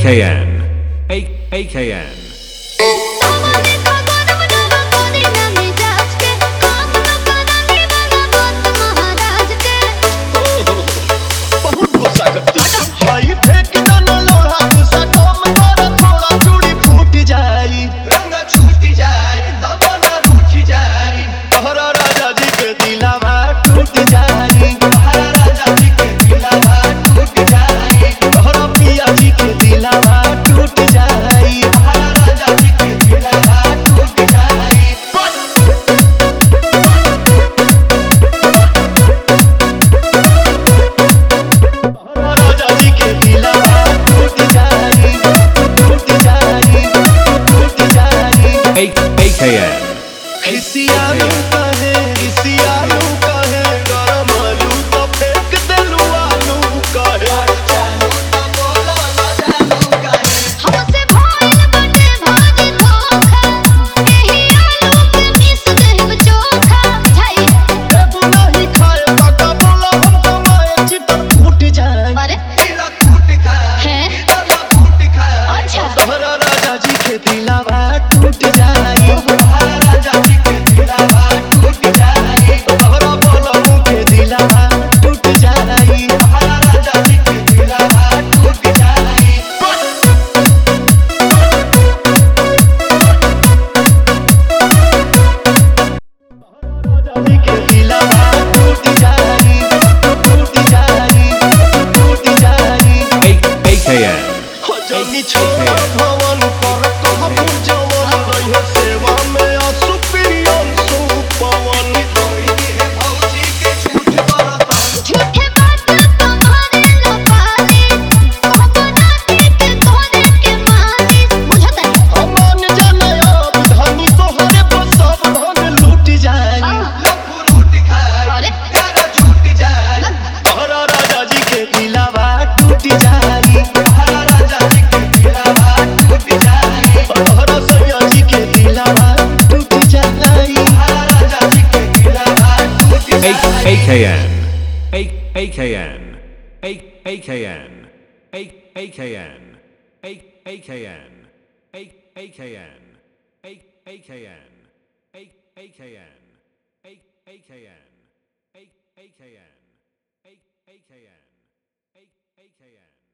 AKN. AKN. AKN. खिसियालू कहे खिसियालू कहे गरम आलू तो फेंक देलू आलू कहे हमसे भइल बाटे भारी धोखा एही आलू के मिस देब चोखा बुझाई देबू नहीं खाए पका बोला हम कमाए चितर फूट जाए अरे तेरा फूट खाए है तेरा फूट खाए अच्छा तोहरा राजा जी के दिलावा टूट जाए भवन पर कहबू जवन रहे सेवा में असुप्रियन सुपवन भौजी के झूठ बरता झूठे बात तुम्हारे न पाली अपना के तोरे के मानी बुझता है अमन जनया धनी तोहरे पर सब धन लूट जाए लूट खाए अरे तेरा छूट जाए तोहरा राजा जी के दिलावा टूट जाए AKN. AKN. AKN. AKN. AKN. AKN. AKN. AKN. AKN. AKN. AKN. AKN.